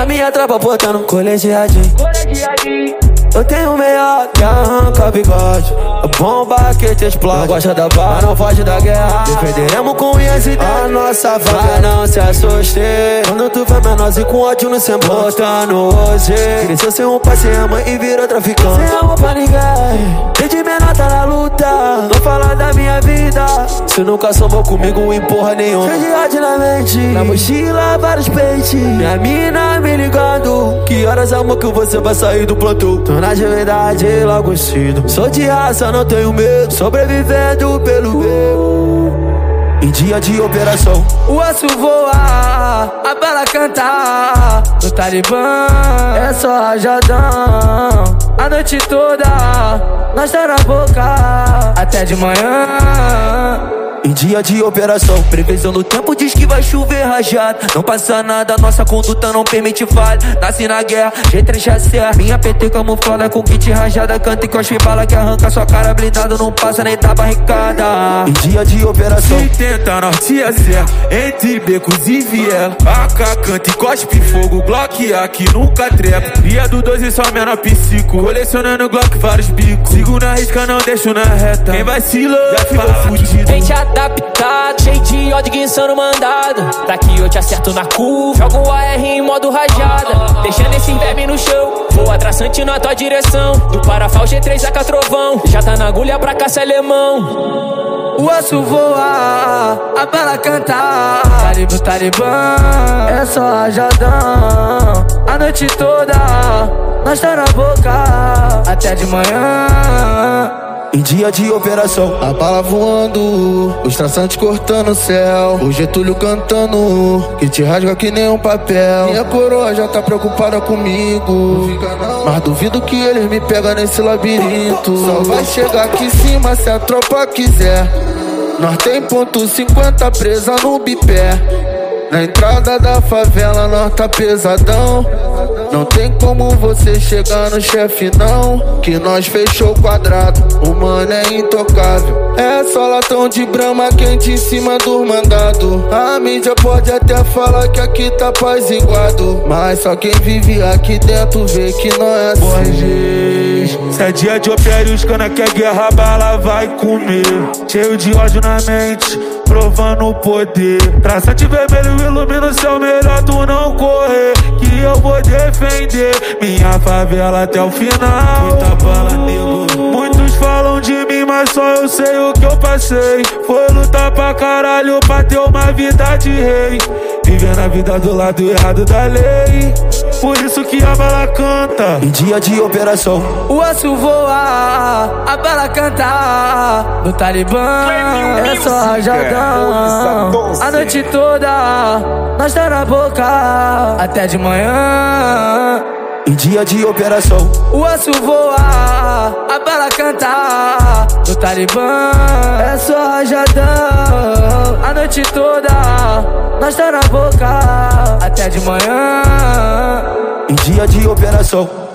minha tropa botando colegiadinho. Eu tenho o melhor que arranca bigode. A bomba que te explode. Não gosta da barra, não foge da guerra. Defenderemos com unhas e dentes a nossa vaga. Não se assuste quando tu vê menorzinho com ódio no semblante. Botando hoje cresceu sem um pai, sem a mãe e virou traficante. Sem amor pra ninguém, desde menor tá na luta. Não fala da minha vida, se nunca somou comigo em porra nenhuma. Cheio de ódio na mente, na mochila vários peitos. Minha mina me ligando, que horas amor que você vai sair do plantão? Tô na verdade logo cedo. Sou de raça, não tenho medo, sobrevivendo pelo medo. Em dia de operação, o osso voa, a bala canta. No Talibã é só rajadão. A noite toda nós tá na boca até de manhã. Em dia de operação, previsão no tempo diz que vai chover rajada. Não passa nada, nossa conduta não permite falha. Nasci na guerra, G3 já serra. Minha PT camuflada com kit rajada. Canta e cospe bala que arranca sua cara blindada. Não passa nem tá barricada. Em dia de operação, se tenta norte a serra, entre becos e viela. AK canta e cospe fogo, Glock aqui nunca trepa. E a do 12 só menor psico, colecionando Glock vários bicos. Sigo na risca, não deixo na reta. Quem vacilou já ficou fudido. Adaptado, cheio de ódio guinçando mandado. Daqui eu te acerto na curva, jogo o AR em modo rajada. Deixando esse verme no chão, vou traçante na tua direção. Do Parafal G3 AK trovão, já tá na agulha pra caça alemão. O osso voa, a bala canta. No Talibã é só rajadão. A noite toda nós tá na boca até de manhã. Em dia de operação, a bala voando, os traçantes cortando o céu, o Getúlio cantando, que te rasga que nem um papel. Minha coroa já tá preocupada comigo, mas duvido que eles me pegam nesse labirinto. Só vai chegar aqui em cima se a tropa quiser. Nós tem ponto 50 presa no bipé. Na entrada da favela nós tá pesadão. Não tem como você chegar no chefe não, que nós fechou o quadrado, o mano é intocável. É só latão de brama quente em cima do mandado. A mídia pode até falar que aqui tá apaziguado, mas só quem vive aqui dentro vê que não é assim. Se é dia de operar os cana que a guerra bala vai comer. Cheio de ódio na mente, provando o poder. Traçante vermelho ilumina o céu, melhor tu não correr, que eu vou defender minha favela até o final. Muita bala, nego. Muitos falam de mim, mas só eu sei o que eu passei. Foi lutar pra caralho pra ter uma vida de rei, vivendo a vida do lado errado da lei. Por isso que a bala canta. Em dia de operação, o osso voa, a bala canta. No Talibã é só rajadão. A noite toda nós tá na boca até de manhã. Em dia de operação, o osso voa, a bala canta. No Talibã é só rajadão. A noite toda nós tá na boca até de manhã. Em dia de operação.